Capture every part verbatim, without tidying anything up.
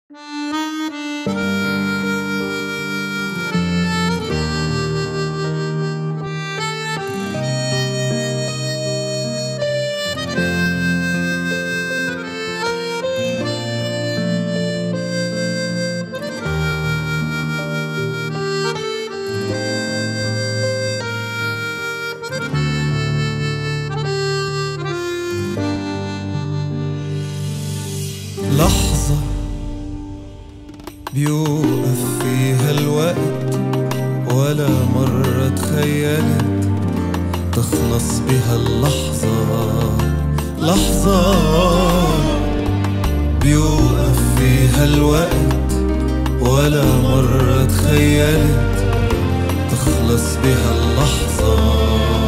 لحظة بيوقف فيها الوقت، ولا مرة تخيلت تخلص بها اللحظة. لحظة بيوقف فيها الوقت، ولا مرة تخيلت تخلص بها اللحظة.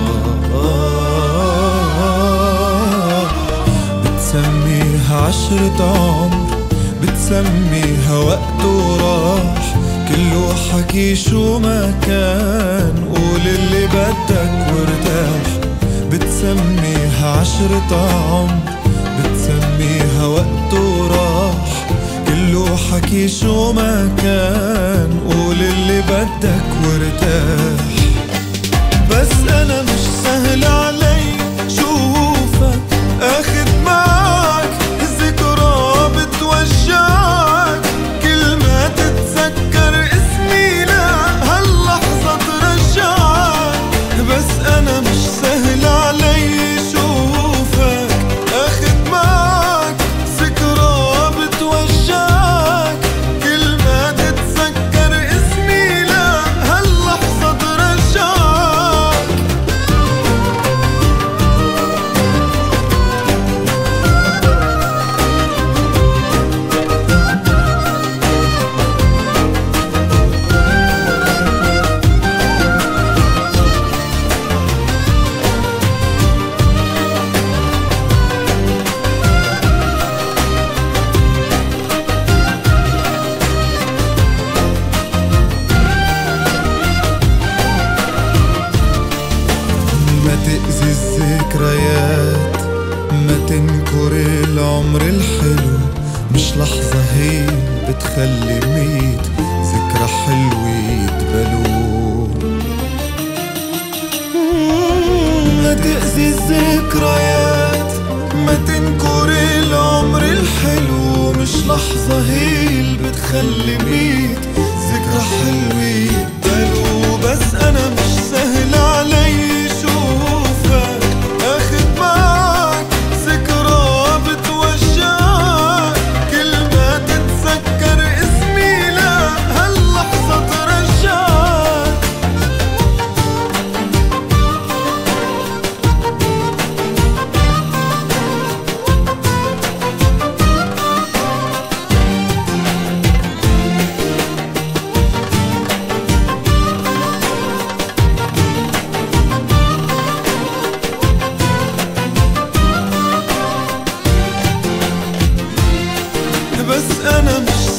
بتسميها عشرة عمر، بتسميها وقت وراح، كله حكي شو ما كان، قول اللي بدك وارتاح. بتسميها عشرة عمر، بتسميها وقت وراح، كله حكي شو ما كان، قول اللي بدك وارتاح. بس أنا مش سهل علي شوفك أخد معك ذكرى بتوجعك، كل ما تتذكر اسمي لا هاللحظة ترجعك. بس أنا مش سهل علي شوفك أخد معك ذكرى بتوجعك، كل ما تتذكر اسمي لا هاللحظة ترجعك. ما تأذي الذكريات، ما تنكر العمر الحلو، مش لحظة هي بتخلي ميت ذكرى حلوة يتبلو. ما تأذي الذكريات، ما تنكر العمر الحلو، مش لحظة هي اللي بتخلي ميت ذكرى حلوة يتبلو. بس أنا مش سهل علي شوفك أخد معك ذكرى بتوجعك، كل ما تتذكر اسمي لا هاللحظة ترجعك. بس أنا مش